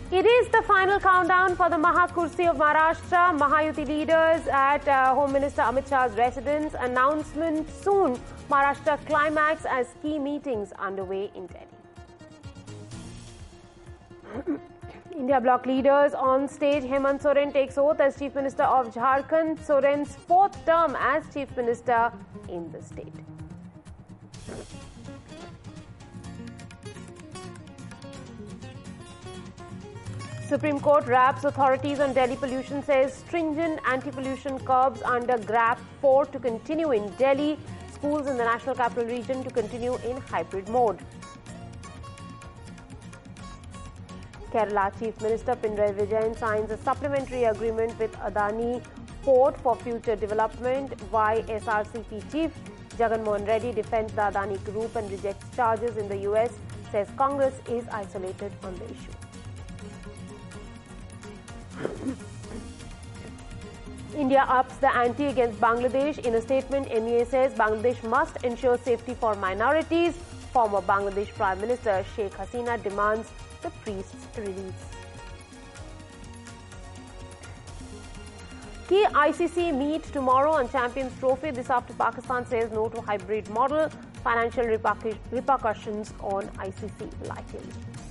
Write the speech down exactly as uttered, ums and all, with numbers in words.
It is the final countdown for the Mahakursi of Maharashtra. Mahayuti leaders at uh, Home Minister Amit Shah's residence. Announcement soon. Maharashtra climax as key meetings underway in Delhi. India bloc leaders on stage. Hemant Soren takes oath as Chief Minister of Jharkhand. Soren's fourth term as Chief Minister in the state. Supreme Court wraps authorities on Delhi pollution, says stringent anti-pollution curbs under GRAP four to continue in Delhi. Schools in the National Capital Region to continue in hybrid mode. Kerala Chief Minister Pinarayi Vijayan signs a supplementary agreement with Adani Port for future development. Y S R C P Chief Jagan Mohan Reddy defends the Adani Group and rejects charges in the U S, says Congress is isolated on the issue. India ups the ante against Bangladesh. In a statement, M E A says Bangladesh must ensure safety for minorities. Former Bangladesh Prime Minister Sheikh Hasina demands the priest's release. Key I C C meet tomorrow on Champions Trophy. This after Pakistan says no to hybrid model. Financial repercussions on I C C license.